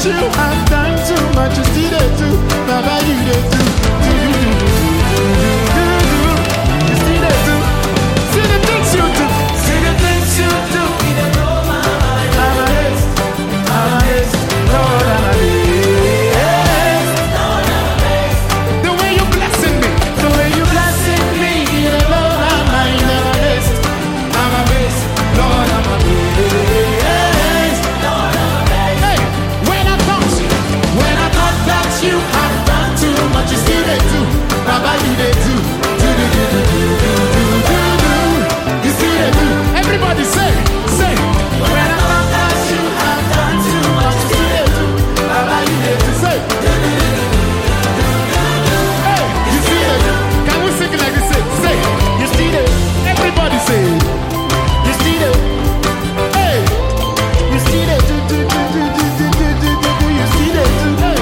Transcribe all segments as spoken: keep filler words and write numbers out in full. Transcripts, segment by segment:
you have done too much. You see that too, Baba, you did too. You see that too. See the things you do. See the things you do. I'm amazed. I'm amazed. Lord, I'm amazed. The way you blessing me. The way you blessing me. Lord, I'm amazed. I'm amazed. Lord, I'm amazed. You have done too much, you see they do. Baba, you they do. Do, do, do, do, do, do, do, do, do. You see they do. Everybody say, say. When I thought that you have done too much, you see they do. Baba, you they do. Say. Hey, you see they do. Can we sing it like this? Say, say. You see they. Everybody say. You see they. Hey. You see they do, do, do, do, do, do, do, do, do. You see they do. Hey.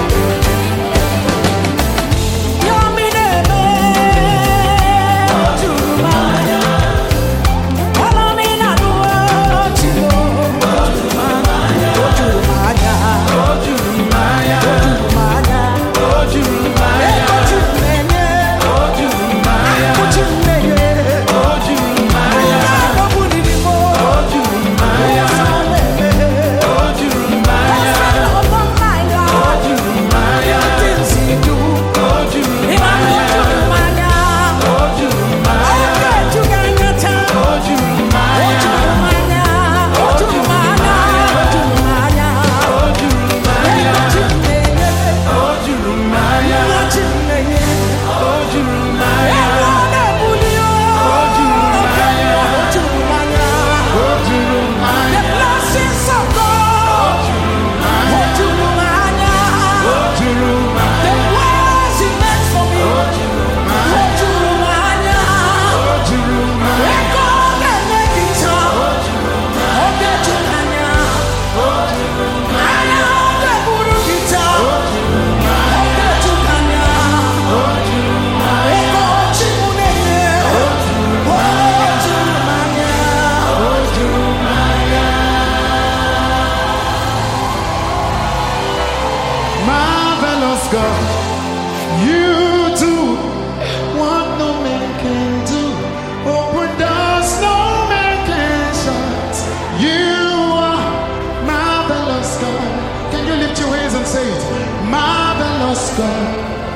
Marvelous God, you do what no man can do. Open doors no man can shut. You are marvelous God. Can you lift your hands and say it? Marvelous God,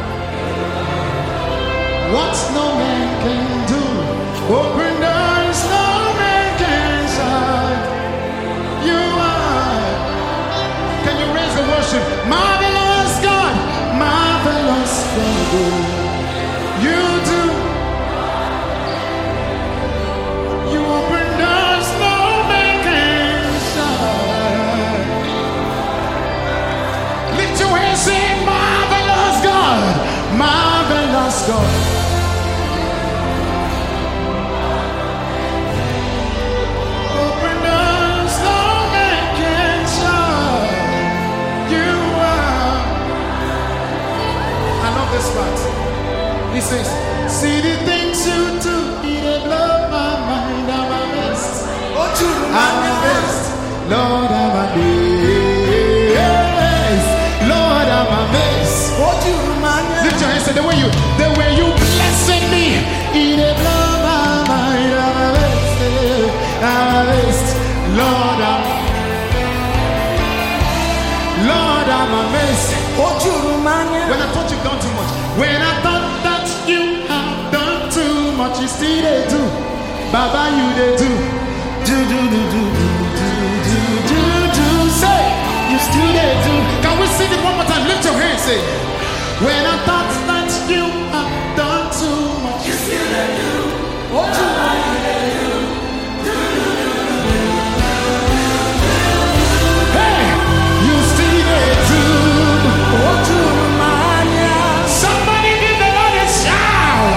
what no man can do. Open doors no man can shut. You are. Can you raise the worship? Marvelous God, marvelous God, you do. You open doors no man can shut. Lift your hands, say marvelous God, marvelous God. Open doors no man can shut. You are. I love this part. He says, see the things you do, it blow my mind. I'm amazed. I'm amazed. Lord, I'm amazed. Lord, I'm amazed. Lift your hands, say the way you, the way you blessing me, it blow my mind. I'm amazed. I'm amazed. Lord, I'm Lord, I'm amazed. When I thought you've done too much, when I thought that you have done too much, you see they do. Baba, you they do. Do, do, do, do, do, do, do, do, do. Say, you still they do. Can we sing it one more time? Lift your hands, say. When I thought that you have done too much, you still they do. What you like, they do. Somebody give the Lord a shout.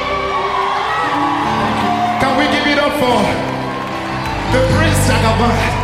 Can we give it up for the Prince Jagaban?